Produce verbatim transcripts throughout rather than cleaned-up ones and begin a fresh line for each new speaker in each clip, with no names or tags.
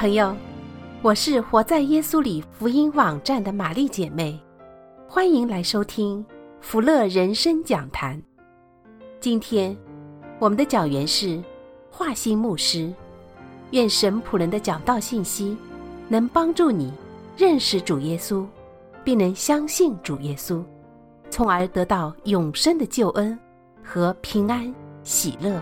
朋友，我是活在耶稣里福音网站的玛丽姐妹，欢迎来收听福乐人生讲坛。今天我们的讲员是华兴牧师，愿神仆人的讲道信息能帮助你认识主耶稣，并能相信主耶稣，从而得到永生的救恩和平安喜乐。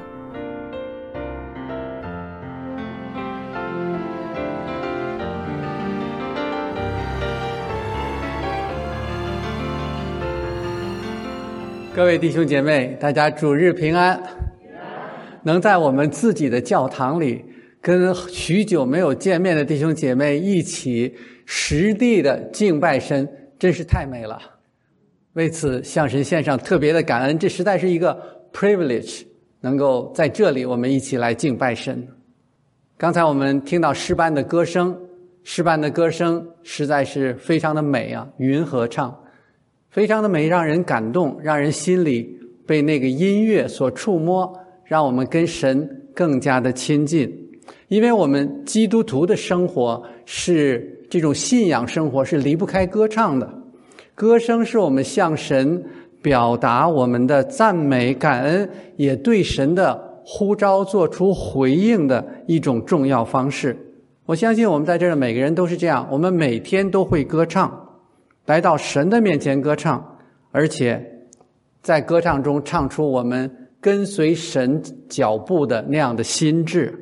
各位弟兄姐妹，大家主日平安。能在我们自己的教堂里跟许久没有见面的弟兄姐妹一起实地的敬拜神，真是太美了。为此向神献上特别的感恩，这实在是一个 privilege， 能够在这里我们一起来敬拜神。刚才我们听到诗班的歌声，诗班的歌声实在是非常的美啊，云合唱非常的美，让人感动，让人心里被那个音乐所触摸，让我们跟神更加的亲近。因为我们基督徒的生活是这种信仰生活，是离不开歌唱的。歌声是我们向神表达我们的赞美感恩，也对神的呼召做出回应的一种重要方式。我相信我们在这儿的每个人都是这样，我们每天都会歌唱，来到神的面前歌唱，而且在歌唱中唱出我们跟随神脚步的那样的心志。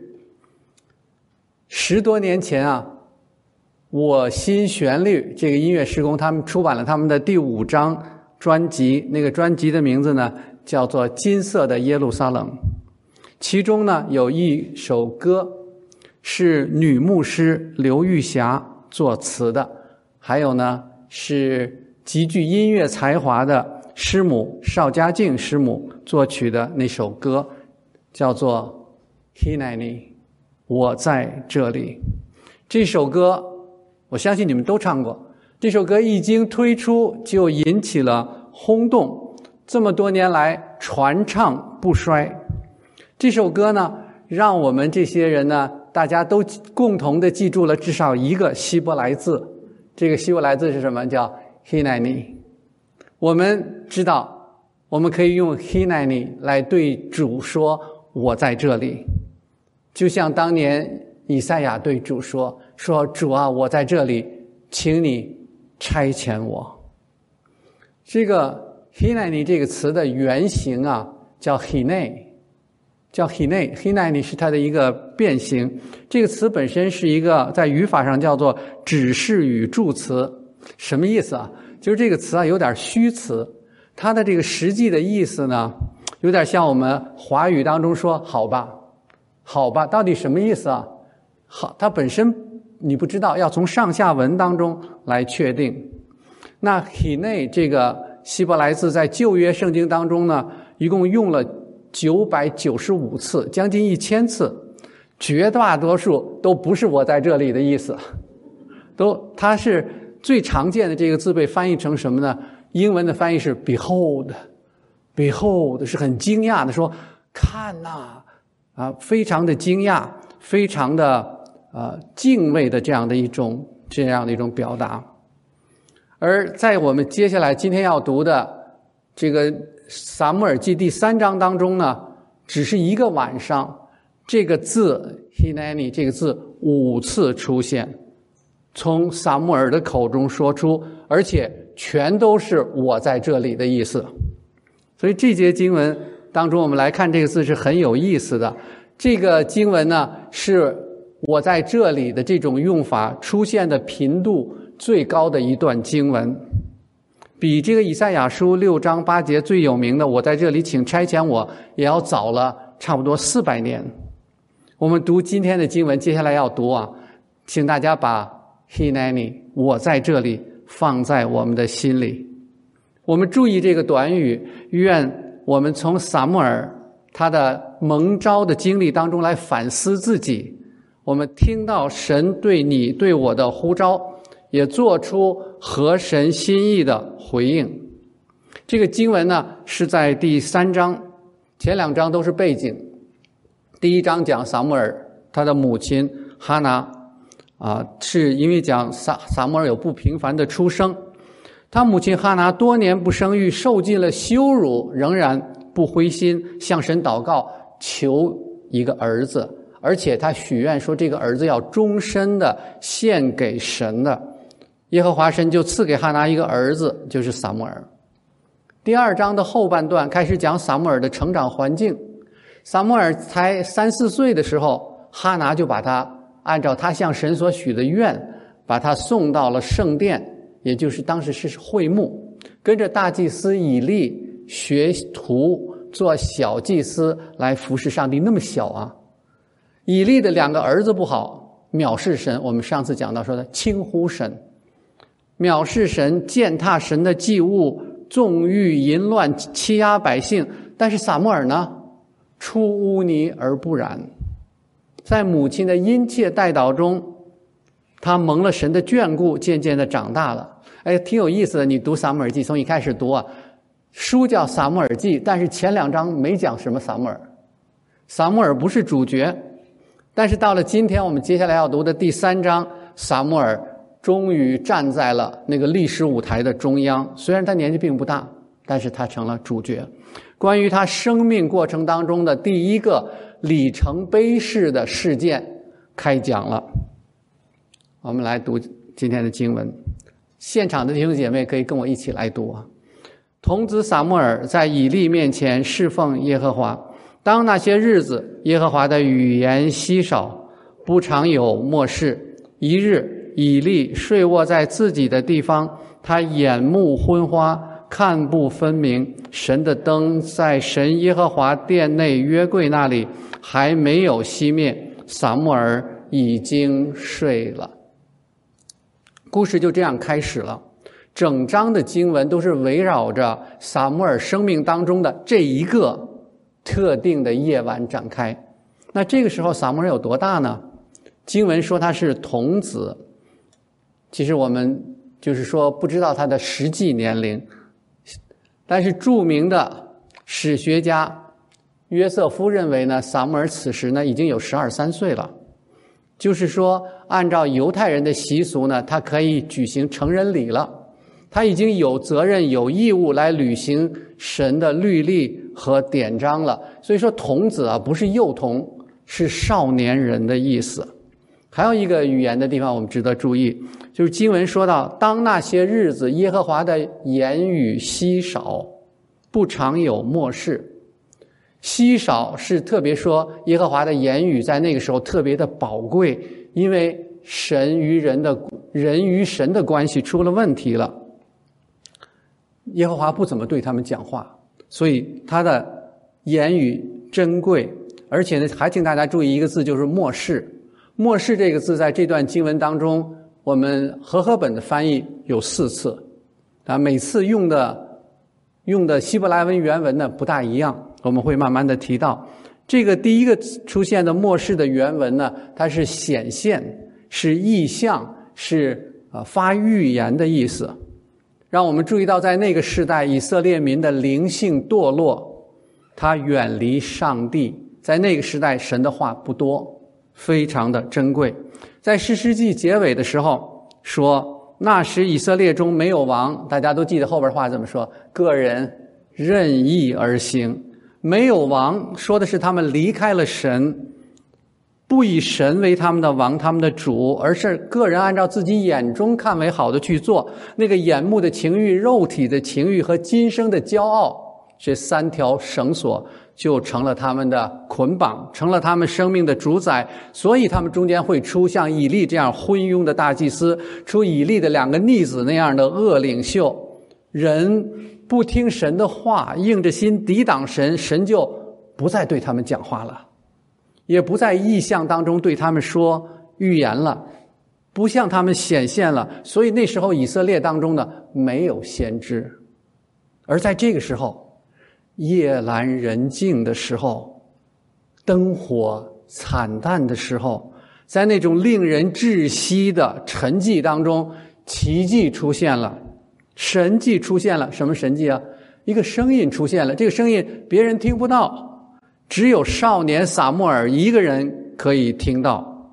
十多年前啊，我心旋律这个音乐事工他们出版了他们的第五张专辑，那个专辑的名字呢叫做金色的耶路撒冷。其中呢有一首歌是女牧师刘玉霞作词的，还有呢是极具音乐才华的师母邵家静师母作曲的那首歌，叫做 Hineni 我在这里。这首歌我相信你们都唱过，这首歌一经推出就引起了轰动，这么多年来传唱不衰。这首歌呢让我们这些人呢大家都共同的记住了至少一个希伯来字，这个希伯来字是什么？叫 Hineni。 我们知道我们可以用 Hineni 来对主说我在这里，就像当年以赛亚对主说说主啊，我在这里，请你差遣我。这个 Hineni 这个词的原型啊叫 Hine， 叫 Hine， Hineni 是它的一个变形。这个词本身是一个在语法上叫做指示语助词。什么意思啊？就是这个词啊有点虚词，它的这个实际的意思呢有点像我们华语当中说好吧，好吧，到底什么意思啊？好，它本身你不知道，要从上下文当中来确定。那 Hine 这个希伯来字在旧约圣经当中呢一共用了九百九十五次，将近一千次，绝大多数都不是我在这里的意思，都它是最常见的这个字被翻译成什么呢？英文的翻译是 behold， behold 是很惊讶的说看呐、啊，啊，非常的惊讶，非常的呃敬畏的这样的一种这样的一种表达。而在我们接下来今天要读的这个撒母耳记第三章当中呢，只是一个晚上，这个字 Hineni 这个字五次出现，从撒母耳的口中说出，而且全都是我在这里的意思。所以这节经文当中我们来看这个字是很有意思的。这个经文呢是我在这里的这种用法出现的频度最高的一段经文，比这个以赛亚书六章八节最有名的我在这里请差遣我也要早了差不多四百年。我们读今天的经文，接下来要读啊，请大家把 Hineni 我在这里放在我们的心里。我们注意这个短语，愿我们从撒母耳他的蒙召的经历当中来反思自己，我们听到神对你对我的呼召，也做出合神心意的回应。这个经文呢是在第三章，前两章都是背景。第一章讲撒母耳他的母亲哈拿， 啊，是因为讲撒撒母耳有不平凡的出生。他母亲哈拿多年不生育，受尽了羞辱，仍然不灰心，向神祷告，求一个儿子，而且他许愿说这个儿子要终身的献给神的。耶和华神就赐给哈拿一个儿子，就是撒母耳。第二章的后半段开始讲撒母耳的成长环境。撒母耳才三四岁的时候，哈拿就把他按照他向神所许的愿，把他送到了圣殿，也就是当时是会幕，跟着大祭司以利学徒做小祭司来服侍上帝。那么小啊！以利的两个儿子不好，藐视神，我们上次讲到说的轻忽神，藐视神，践踏神的祭物，纵欲淫乱，欺压百姓。但是撒母耳呢，出污泥而不染，在母亲的殷切代祷中，他蒙了神的眷顾，渐渐的长大了。哎，挺有意思的。你读撒母耳记，从一开始读啊，书叫撒母耳记，但是前两章没讲什么撒母耳，撒母耳不是主角。但是到了今天我们接下来要读的第三章，撒母耳终于站在了那个历史舞台的中央。虽然他年纪并不大，但是他成了主角。关于他生命过程当中的第一个里程碑式的事件开讲了。我们来读今天的经文，现场的弟兄姐妹可以跟我一起来读啊。童子撒母耳在以利面前侍奉耶和华。当那些日子，耶和华的语言稀少，不常有默示。一日，以利睡卧在自己的地方，他眼目昏花，看不分明。神的灯在神耶和华殿内约柜那里还没有熄灭，撒母耳已经睡了。故事就这样开始了。整章的经文都是围绕着撒母耳生命当中的这一个特定的夜晚展开。那这个时候撒母耳有多大呢？经文说他是童子，其实我们就是说不知道他的实际年龄，但是著名的史学家约瑟夫认为呢，撒母耳此时呢已经有十二三岁了。就是说按照犹太人的习俗呢，他可以举行成人礼了，他已经有责任有义务来履行神的律例和典章了。所以说童子啊，不是幼童，是少年人的意思。还有一个语言的地方我们值得注意，就是经文说到，当那些日子，耶和华的言语稀少，不常有默示。稀少是特别说耶和华的言语在那个时候特别的宝贵，因为神与人的人与神的关系出了问题了，耶和华不怎么对他们讲话，所以他的言语珍贵。而且呢，还请大家注意一个字，就是默示。默示这个字在这段经文当中，我们和合本的翻译有四次啊，每次用的用的希伯来文原文呢不大一样，我们会慢慢的提到。这个第一个出现的默示的原文呢，它是显现，是意象，是呃发预言的意思。让我们注意到，在那个时代，以色列民的灵性堕落，他远离上帝。在那个时代，神的话不多，非常的珍贵。在士师记结尾的时候说，那时以色列中没有王，大家都记得后边话怎么说，个人任意而行。没有王说的是他们离开了神，不以神为他们的王，他们的主，而是个人按照自己眼中看为好的去做。那个眼目的情欲、肉体的情欲和今生的骄傲，这三条绳索就成了他们的捆绑，成了他们生命的主宰。所以他们中间会出像以利这样昏庸的大祭司，出以利的两个逆子那样的恶领袖。人不听神的话，硬着心抵挡神，神就不再对他们讲话了，也不在异象当中对他们说预言了，不向他们显现了。所以那时候以色列当中呢，没有先知。而在这个时候，夜阑人静的时候，灯火惨淡的时候，在那种令人窒息的沉寂当中，奇迹出现了，神迹出现了。什么神迹啊？一个声音出现了，这个声音别人听不到，只有少年撒母耳一个人可以听到。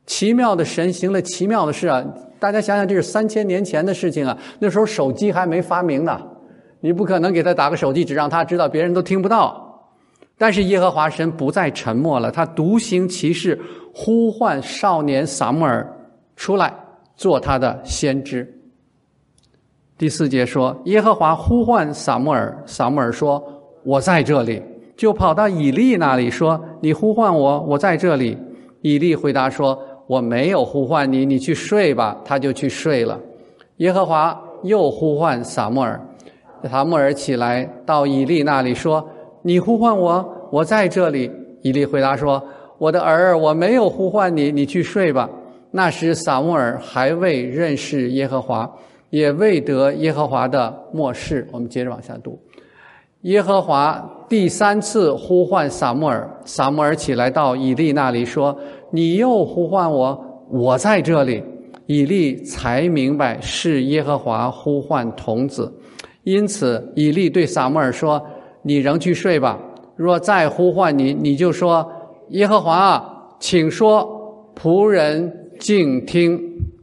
奇妙的神行了奇妙的事啊！大家想想，这是三千年前的事情啊，那时候手机还没发明呢，你不可能给他打个手机，只让他知道，别人都听不到。但是耶和华神不再沉默了，他独行其事，呼唤少年撒母耳出来做他的先知。第四节说，耶和华呼唤撒母耳，撒母耳说，我在这里，就跑到以利那里说，你呼唤我，我在这里。以利回答说，我没有呼唤你，你去睡吧。他就去睡了。耶和华又呼唤撒母耳，撒母耳起来到以利那里说，你呼唤我，我在这里。以利回答说，我的儿，我没有呼唤你，你去睡吧。那时撒母耳还未认识耶和华，也未得耶和华的默示。我们接着往下读。耶和华第三次呼唤撒母耳，撒母耳起来到以利那里说，你又呼唤我，我在这里。以利才明白是耶和华呼唤童子，因此以利对撒母耳说，你仍去睡吧，若再呼唤你，你就说，耶和华啊，请说，仆人静听。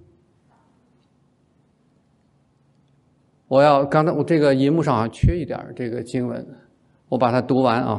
我要刚才我这个银幕上好像缺一点这个经文，我把它读完啊。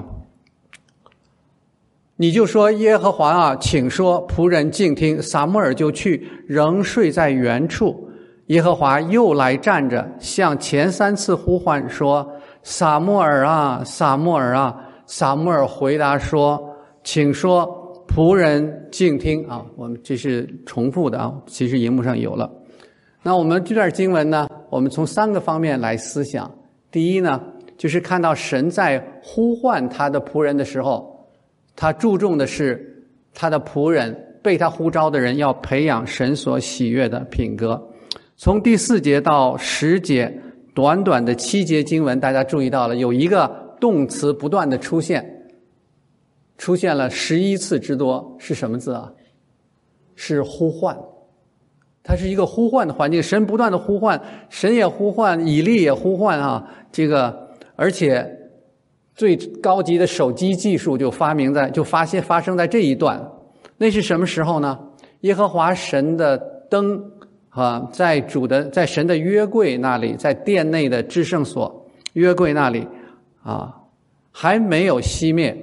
你就说，耶和华啊，请说，仆人静听。撒母耳就去，仍睡在原处。耶和华又来站着，向前三次呼唤说，撒母耳啊，撒母耳啊。撒母耳回答说，请说，仆人静听啊。我们这是重复的啊，其实荧幕上有了。那我们这段经文呢，我们从三个方面来思想。第一呢，就是看到神在呼唤他的仆人的时候，他注重的是他的仆人，被他呼召的人要培养神所喜悦的品格。从第四节到十节，短短的七节经文，大家注意到了有一个动词不断的出现，出现了十一次之多。是什么字啊？是呼唤。它是一个呼唤的环境，神不断的呼唤，神也呼唤，以利也呼唤啊。这个，而且最高级的手机技术就发明在，就发现发生在这一段。那是什么时候呢？耶和华神的灯啊，在主的，在神的约柜那里，在殿内的至圣所约柜那里啊，还没有熄灭。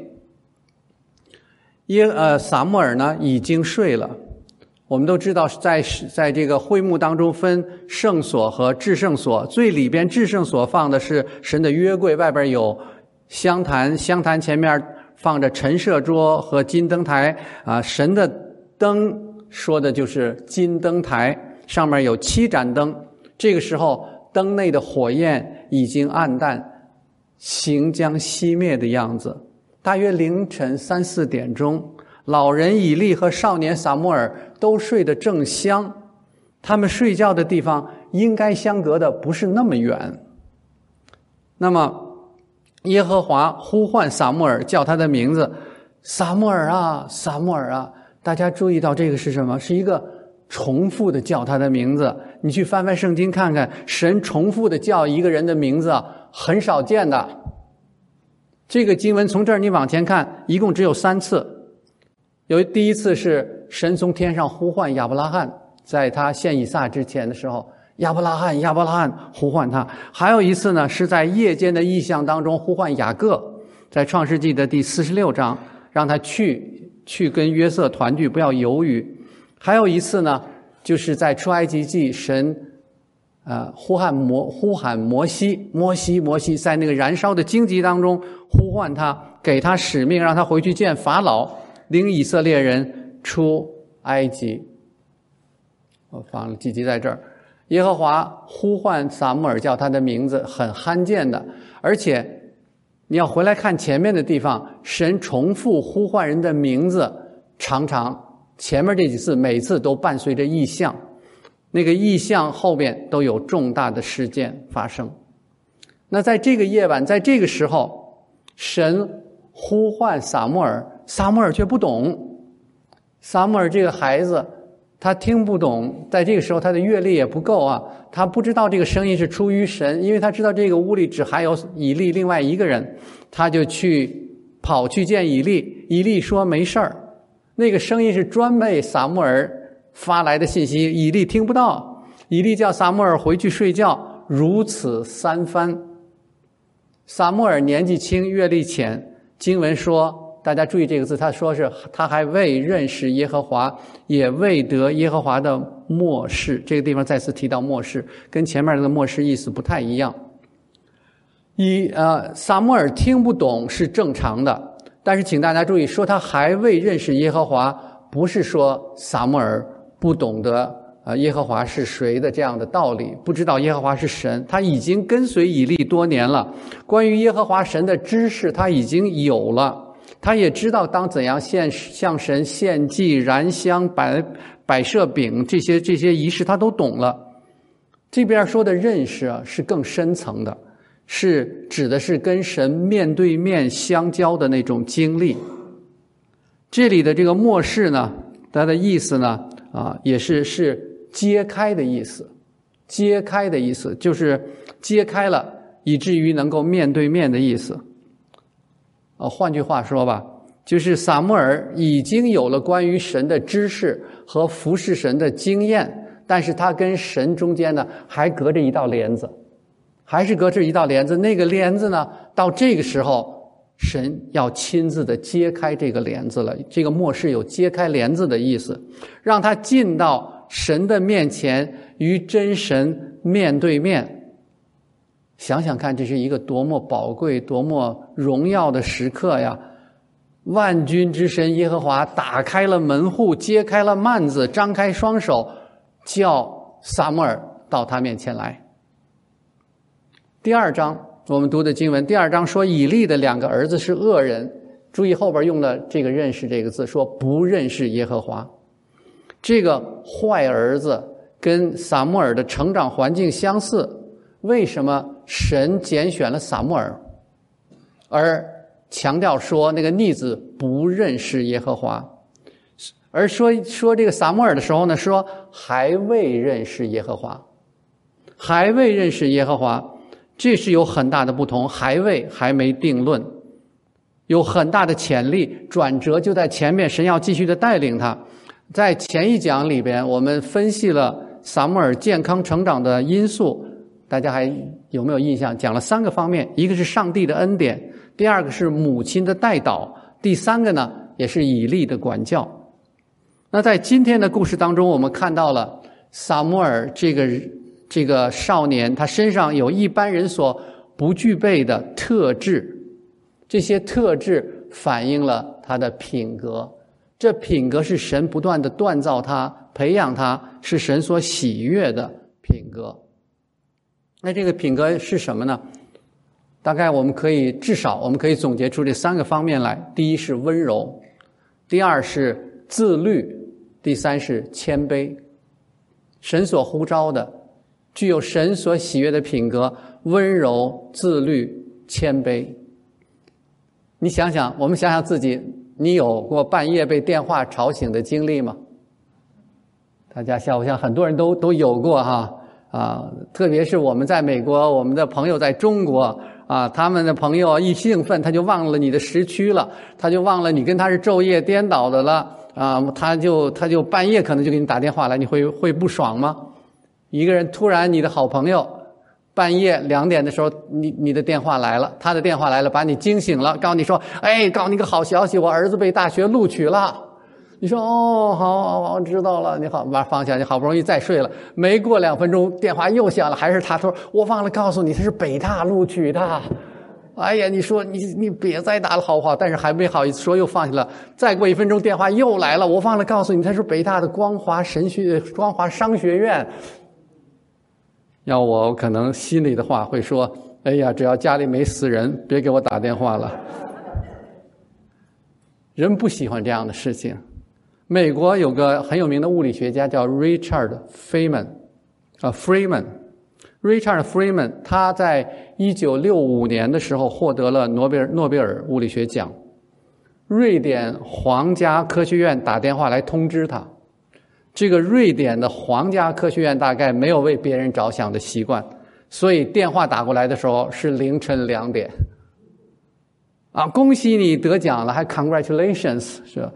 耶呃撒母耳呢已经睡了。我们都知道，在在这个会幕当中分圣所和至圣所，最里边至圣所放的是神的约柜，外边有香坛，香坛前面放着陈设桌和金灯台啊。神的灯说的就是金灯台，上面有七盏灯。这个时候灯内的火焰已经暗淡，行将熄灭的样子。大约凌晨三四点钟，老人以利和少年撒母耳都睡得正香，他们睡觉的地方应该相隔的不是那么远。那么耶和华呼唤撒母耳，叫他的名字，撒母耳啊，撒母耳啊。大家注意到这个是什么？是一个重复的叫他的名字。你去翻翻圣经看看，神重复的叫一个人的名字很少见的。这个经文从这儿你往前看，一共只有三次。有第一次是神从天上呼唤亚伯拉罕，在他献以撒之前的时候，亚伯拉罕，亚伯拉罕，呼唤他。还有一次呢，是在夜间的异象当中呼唤雅各，在创世纪的第四十六章，让他去去跟约瑟团聚，不要犹豫。还有一次呢，就是在出埃及记，神呃呼喊摩呼喊摩西，摩西，摩西，在那个燃烧的荆棘当中呼唤他，给他使命，让他回去见法老，领以色列人出埃及。我放了几集在这儿。耶和华呼唤撒母耳，叫他的名字，很罕见的。而且你要回来看前面的地方，神重复呼唤人的名字，常常前面这几次每次都伴随着异象，那个异象后面都有重大的事件发生。那在这个夜晚，在这个时候，神呼唤撒母耳，撒母耳却不懂。撒母耳这个孩子他听不懂，在这个时候他的阅历也不够啊，他不知道这个声音是出于神，因为他知道这个屋里只还有以利另外一个人，他就去跑去见以利。以利说没事儿那个声音是专为撒母耳发来的信息，以利听不到。以利叫撒母耳回去睡觉，如此三番。撒母耳年纪轻，阅历浅，经文说，大家注意这个字，他说是他还未认识耶和华，也未得耶和华的默示。这个地方再次提到默示，跟前面那个默示意思不太一样。一呃，撒母耳听不懂是正常的，但是请大家注意，说他还未认识耶和华，不是说撒母耳不懂得呃耶和华是谁的这样的道理，不知道耶和华是神。他已经跟随以利多年了，关于耶和华神的知识他已经有了，他也知道当怎样献向神献祭、燃香、摆摆设饼，这些这些仪式他都懂了。这边说的认识啊，是更深层的，是指的是跟神面对面相交的那种经历。这里的这个默示呢，它的意思呢，啊，也是是揭开的意思，揭开的意思就是揭开了，以至于能够面对面的意思。呃，换句话说吧，就是撒母耳已经有了关于神的知识和服侍神的经验，但是他跟神中间呢，还隔着一道帘子。还是隔着一道帘子，那个帘子呢，到这个时候神要亲自的揭开这个帘子了。这个默示有揭开帘子的意思，让他进到神的面前，与真神面对面。想想看，这是一个多么宝贵多么荣耀的时刻呀！万军之神耶和华打开了门户，揭开了幔子，张开双手，叫撒母耳到他面前来。第二章我们读的经文，第二章说以利的两个儿子是恶人，注意后边用了这个认识这个字，说不认识耶和华。这个坏儿子跟撒母耳的成长环境相似，为什么神拣选了撒母耳，而强调说那个逆子不认识耶和华？而说说这个撒母耳的时候呢，说还未认识耶和华，还未认识耶和华。这是有很大的不同，还未还没定论，有很大的潜力，转折就在前面，神要继续的带领他。在前一讲里边，我们分析了撒母耳健康成长的因素，大家还有没有印象？讲了三个方面，一个是上帝的恩典，第二个是母亲的代祷，第三个呢也是以利的管教。那在今天的故事当中，我们看到了撒母耳这个这个少年，他身上有一般人所不具备的特质，这些特质反映了他的品格，这品格是神不断的锻造他、培养他，是神所喜悦的品格。那这个品格是什么呢？大概我们可以至少我们可以总结出这三个方面来：第一是温柔，第二是自律，第三是谦卑。神所呼召的具有神所喜悦的品格，温柔、自律、谦卑。你想想，我们想想自己，你有过半夜被电话吵醒的经历吗？大家想，我想很多人都都有过哈啊，特别是我们在美国，我们的朋友在中国啊，他们的朋友一兴奋，他就忘了你的时区了，他就忘了你跟他是昼夜颠倒的了啊，他就他就半夜可能就给你打电话来，你会会不爽吗？一个人突然，你的好朋友半夜两点的时候，你你的电话来了，他的电话来了，把你惊醒了，告诉你说，哎，告诉你个好消息，我儿子被大学录取了。你说哦，好，好，好，知道了。你好，把放下，你好不容易再睡了，没过两分钟，电话又响了，还是他说，我忘了告诉你，他是北大录取的。哎呀，你说你你别再打了好不好？但是还没好意思说，又放下了。再过一分钟，电话又来了，我忘了告诉你，他是北大的光华神学光华商学院。要我可能心里的话会说，哎呀，只要家里没死人，别给我打电话了。人不喜欢这样的事情。美国有个很有名的物理学家叫 Richard Feynman 啊 Freeman Richard Freeman， 他在一九六五年的时候获得了诺贝尔诺贝尔物理学奖。瑞典皇家科学院打电话来通知他，这个瑞典的皇家科学院大概没有为别人着想的习惯，所以电话打过来的时候是凌晨两点。啊，恭喜你得奖了，还 congratulations 是吧？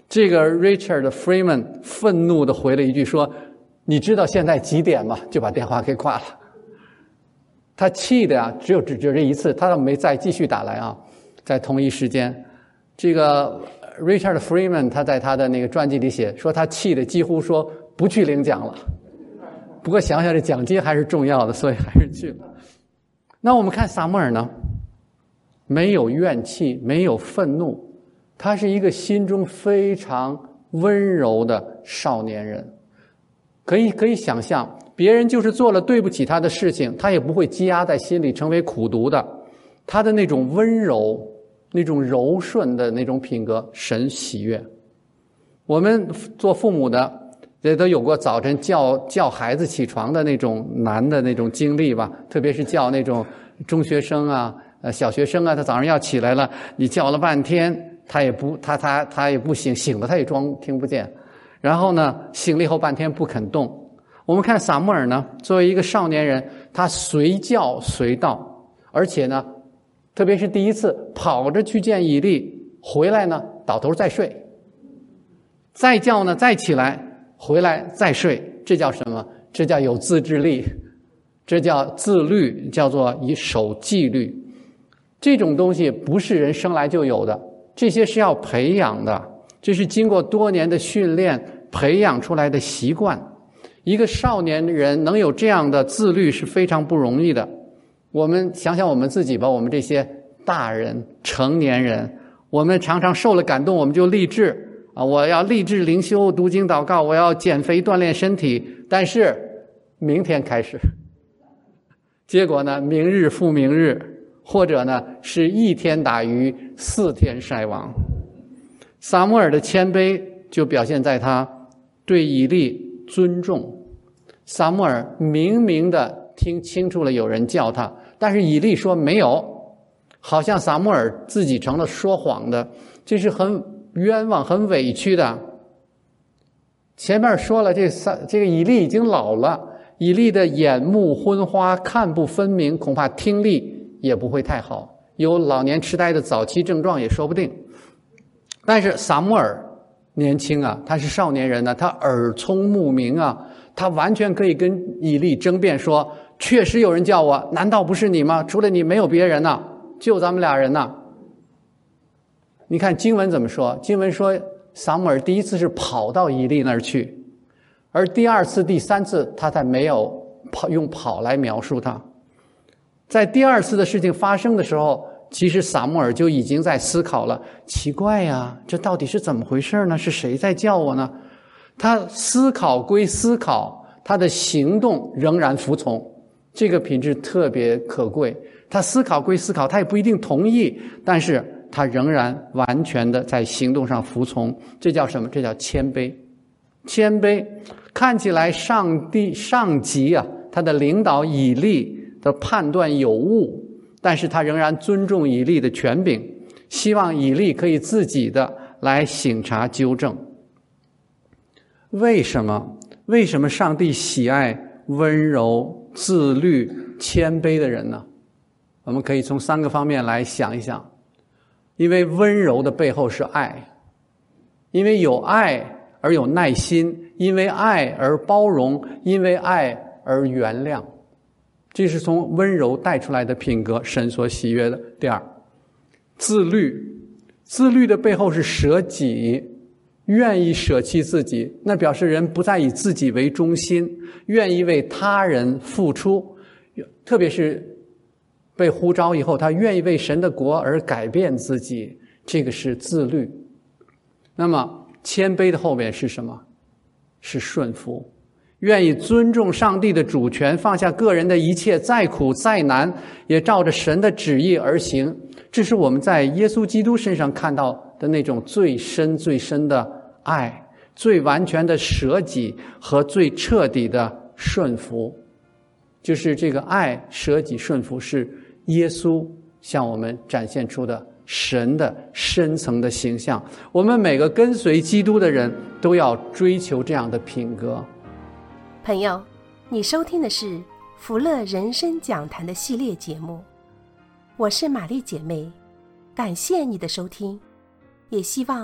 这个 Richard Freeman 愤怒地回了一句说，你知道现在几点吗？就把电话给挂了。他气的啊，只有只有这一次，他倒没再继续打来啊。在同一时间，这个 Richard Freeman 他在他的那个传记里写说，他气的几乎说不去领奖了。不过想想这奖金还是重要的，所以还是去了。那我们看撒母耳呢，没有怨气，没有愤怒，他是一个心中非常温柔的少年人。可以可以想象，别人就是做了对不起他的事情，他也不会积压在心里成为苦毒的。他的那种温柔，那种柔顺的那种品格，神喜悦。我们做父母的也都有过早晨叫叫孩子起床的那种难的那种经历吧，特别是叫那种中学生啊、呃小学生啊，他早上要起来了，你叫了半天，他也不他他他也不醒，醒了他也装听不见。然后呢，醒了以后半天不肯动。我们看撒母耳呢，作为一个少年人，他随叫随到，而且呢，特别是第一次跑着去见以利，回来呢倒头再睡，再叫呢再起来，回来再睡，这叫什么？这叫有自制力，这叫自律，叫做以守纪律。这种东西不是人生来就有的，这些是要培养的，这是经过多年的训练培养出来的习惯。一个少年人能有这样的自律是非常不容易的。我们想想我们自己吧，我们这些大人成年人，我们常常受了感动，我们就立志啊，我要立志灵修读经祷告，我要减肥锻炼身体，但是明天开始，结果呢明日复明日，或者呢是一天打鱼四天晒网。撒母耳的谦卑就表现在他对以利尊重。撒母耳明明的听清楚了有人叫他，但是以利说没有，好像撒母耳自己成了说谎的，这是很冤枉很委屈的。前面说了，这撒这个以利已经老了，以利的眼目昏花，看不分明，恐怕听力也不会太好，有老年痴呆的早期症状也说不定。但是撒母耳年轻啊，他是少年人呢、啊，他耳聪目明啊，他完全可以跟以利争辩说，确实有人叫我，难道不是你吗？除了你没有别人呢，就咱们俩人呢。你看经文怎么说？经文说撒母耳第一次是跑到以利那儿去，而第二次第三次他才没有跑用跑来描述他。在第二次的事情发生的时候，其实撒母耳就已经在思考了，奇怪呀，这到底是怎么回事呢？是谁在叫我呢？他思考归思考，他的行动仍然服从，这个品质特别可贵。他思考归思考，他也不一定同意，但是他仍然完全的在行动上服从。这叫什么？这叫谦卑。谦卑看起来上帝上级啊，他的领导以利的判断有误，但是他仍然尊重以利的权柄，希望以利可以自己的来省察纠正。为什么？为什么上帝喜爱温柔、自律、谦卑的人呢？我们可以从三个方面来想一想。因为温柔的背后是爱，因为有爱而有耐心，因为爱而包容，因为爱而原谅。这是从温柔带出来的品格，神所喜悦的。第二，自律。自律的背后是舍己，愿意舍弃自己，那表示人不再以自己为中心，愿意为他人付出，特别是被呼召以后，他愿意为神的国而改变自己，这个是自律。那么谦卑的后面是什么？是顺服，愿意尊重上帝的主权，放下个人的一切，再苦再难也照着神的旨意而行。这是我们在耶稣基督身上看到的那种最深最深的爱，最完全的舍己和最彻底的顺服。就是这个爱、舍己、顺服是耶稣向我们展现出的神的深层的形象。我们每个跟随基督的人都要追求这样的品格。
朋友，你收听的是福乐人生讲坛的系列节目，我是玛丽姐妹，感谢你的收听，也希望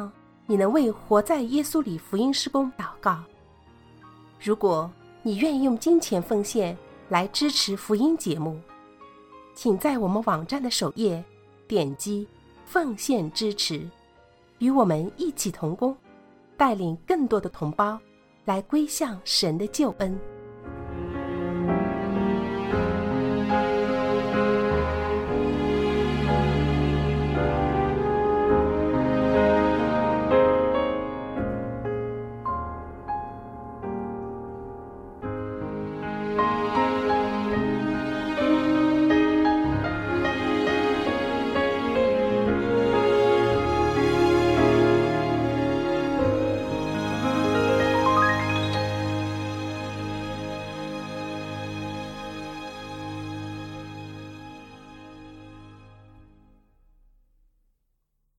你能为活在耶稣里福音施工祷告。如果你愿意用金钱奉献来支持福音节目，请在我们网站的首页点击奉献支持，与我们一起同工，带领更多的同胞来归向神的救恩。